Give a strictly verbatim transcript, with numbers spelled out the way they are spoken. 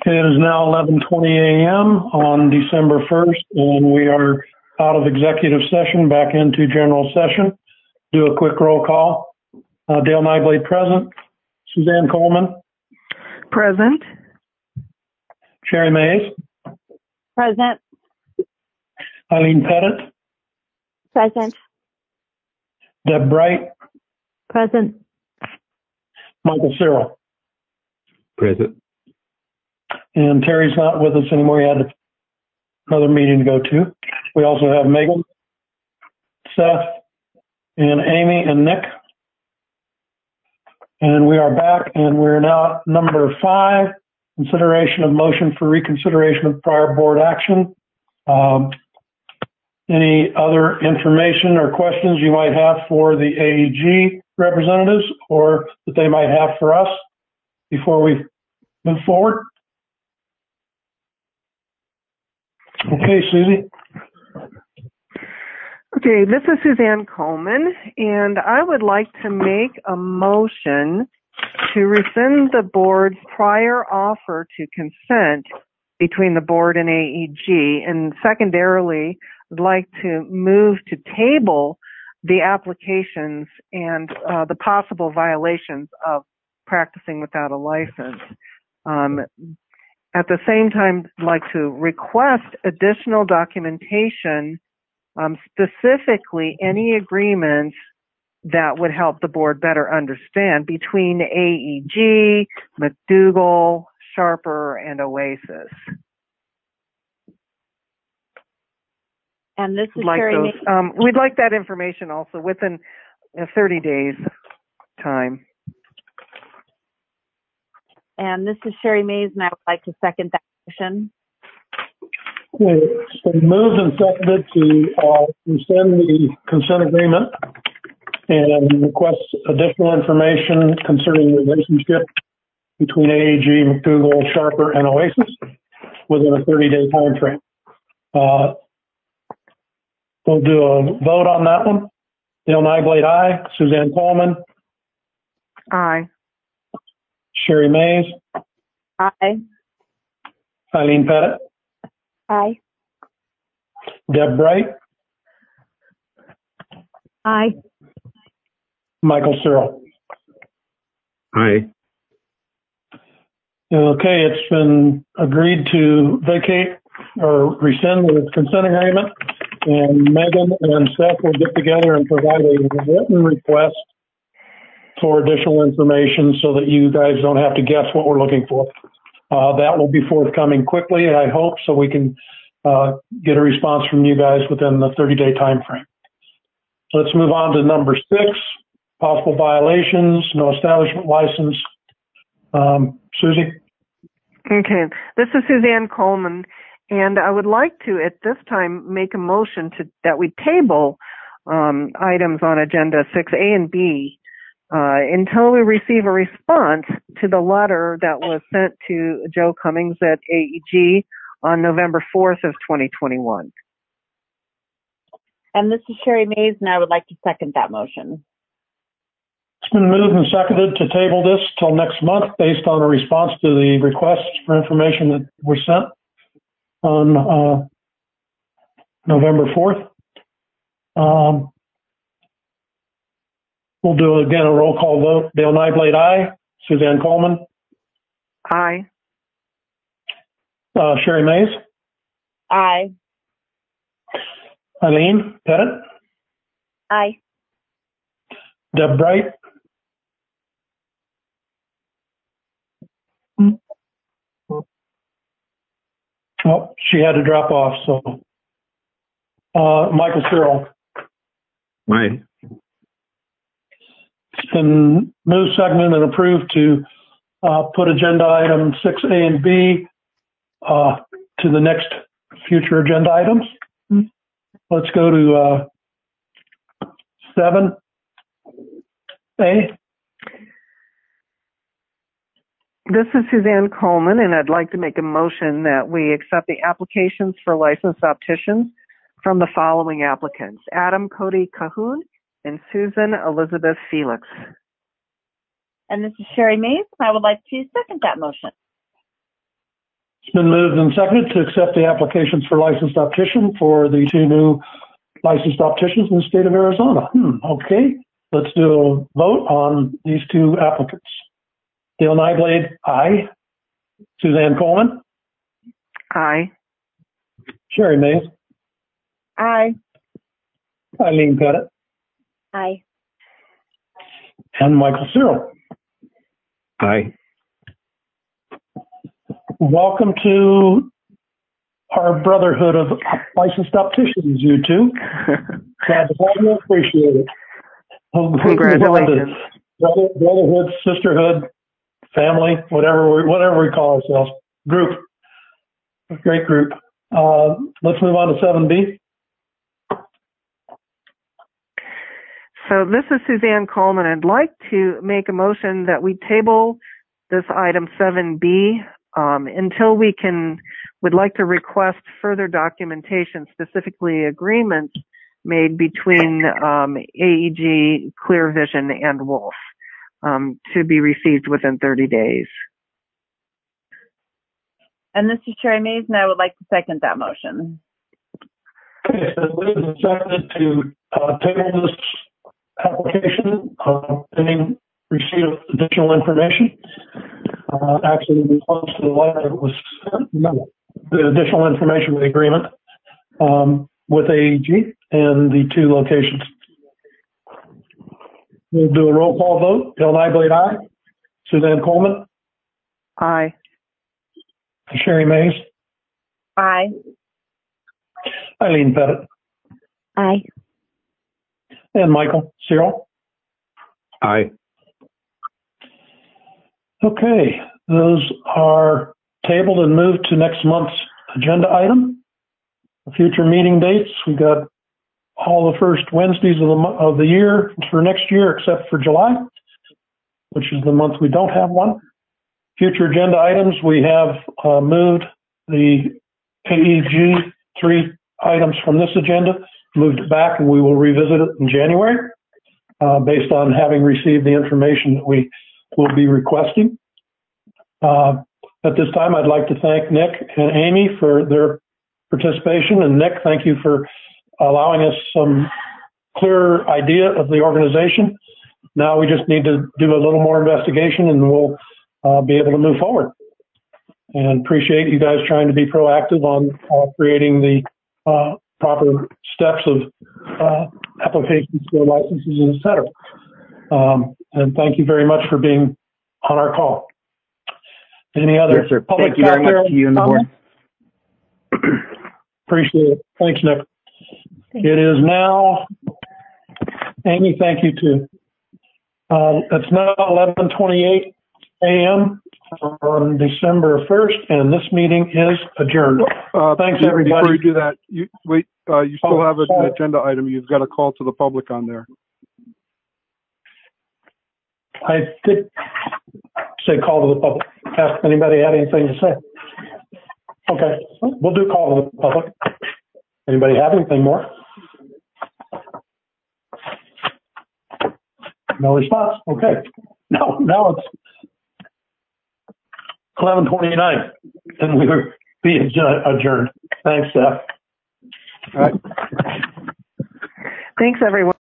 It is now eleven twenty a.m. on December first, and we are out of executive session, back into general session. Do a quick roll call. Uh, Dale Nyblade present. Suzanne Coleman. Present. Sherry Mays. Present. Eileen Pettit. Present. Deb Bright. Present. Michael Cyril. Present. And Terry's not with us anymore. He had another meeting to go to. We also have Megan, Seth, and Amy and Nick. And we are back, and we're now at number five, consideration of motion for reconsideration of prior board action. Um, any other information or questions you might have for the A E G representatives, or that they might have for us before we move forward? Okay, Susie. Okay, this is Suzanne Coleman, and I would like to make a motion to rescind the board's prior offer to consent between the board and A E G, and secondarily, I'd like to move to table the applications and uh, the possible violations of practicing without a license. Um, at the same time, I'd like to request additional documentation, um, specifically any agreements that would help the board better understand between A E G, McDougall, Sharper, and Oasis. And this is like Sherry those, Mays. um, we'd like that information also within uh, thirty days time. And this is Sherry Mays, and I would like to second that motion. Okay, so moved and seconded to uh, rescind the consent agreement and request additional information concerning the relationship between A E G, McDougall, Sharper, and Oasis within a thirty-day time frame. Uh, we'll do a vote on that one. Dale Nyblade, aye. Suzanne Coleman. Aye. Sherry Mays. Aye. Eileen Pettit. Aye. Deb Bright. Aye. Michael Cyril. Aye. Okay, it's been agreed to vacate or rescind the consent agreement, and Megan and Seth will get together and provide a written request for additional information so that you guys don't have to guess what we're looking for. Uh, that will be forthcoming quickly, I hope, so we can uh, get a response from you guys within the thirty-day time frame. Let's move on to number six, possible violations, no establishment license. Um, Susie? Okay, this is Suzanne Coleman, and I would like to, at this time, make a motion to that we table um, items on agenda six A and B uh, until we receive a response to the letter that was sent to Joe Cummings at A E G on November fourth of twenty twenty-one. And this is Sherry Mays, and I would like to second that motion. It's been moved and seconded to table this till next month based on a response to the requests for information that were sent on uh, November fourth. Um, we'll do again a roll call vote. Dale Nyblade, aye. Suzanne Coleman. Aye. Uh, Sherry Mays. Aye. Eileen Pettit. Aye. Deb Bright. Oh, she had to drop off, so. Uh, Michael Cyril. Aye. It's been moved, seconded, and approved to uh, put agenda item six A and B uh, to the next future agenda items. Let's go to uh, seven A. This is Suzanne Coleman, and I'd like to make a motion that we accept the applications for licensed opticians from the following applicants: Adam Cody Cahoon and Susan Elizabeth Felix. And this is Sherry Mays. I would like to second that motion. It's been moved and seconded to accept the applications for licensed optician for the two new licensed opticians in the state of Arizona. Hmm, okay, let's do a vote on these two applicants. Dale Nyblade, aye. Suzanne Coleman? Aye. Sherry Mays? Aye. Eileen Pettit? Aye. And Michael Cyril. Aye. Welcome to our brotherhood of licensed opticians, you two. Glad to have you. Appreciate it. Congratulations. Brother, brotherhood, sisterhood, family, whatever we, whatever we call ourselves. Group. Great group. Uh, let's move on to seven B. So this is Suzanne Coleman. I'd like to make a motion that we table this item seven B um, until we can, would like to request further documentation, specifically agreements made between um, A E G, Clear Vision, and Wolf um, to be received within thirty days. And this is Sherry Mays, and I would like to second that motion. Okay, so moved and seconded to uh, table this application uh, pending receipt of additional information. Uh, actually, in response to the letter that was sent, no, the additional information with the agreement um, with A E G and the two locations. We'll do a roll call vote. Dale Nyblade, aye. Suzanne Coleman? Aye. Sherry Mays? Aye. Eileen Pettit? Aye. And Michael Cyril? Aye. Okay, those are tabled and moved to next month's agenda item. Future meeting dates, we got all the first Wednesdays of the, mo- of the year for next year, except for July, which is the month we don't have one. Future agenda items, we have uh, moved the A E G three items from this agenda, moved it back, and we will revisit it in January uh, based on having received the information that we will be requesting. Uh, at this time, I'd like to thank Nick and Amy for their participation. And Nick, thank you for allowing us some clearer idea of the organization. Now we just need to do a little more investigation and we'll uh, be able to move forward. And appreciate you guys trying to be proactive on uh, creating the uh, proper steps of uh, applications for licenses, et cetera. Um, and thank you very much for being on our call. Any other yes, sir. public Thank you very much to you and the board. Appreciate it. Thanks, Nick. Thank it is now, Amy, thank you too. Uh, it's now eleven twenty-eight a.m. on December first, and this meeting is adjourned. Uh, Thanks, before everybody. Before you do that, you, wait, uh, you still oh, have an sorry. agenda item. You've got a call to the public on there. I did say call to the public. Ask if anybody had anything to say. Okay, we'll do call to the public. Anybody have anything more? No response. Okay. No, now it's eleven twenty-nine, and we will be adjourned. Thanks, Seth. All right. Thanks, everyone.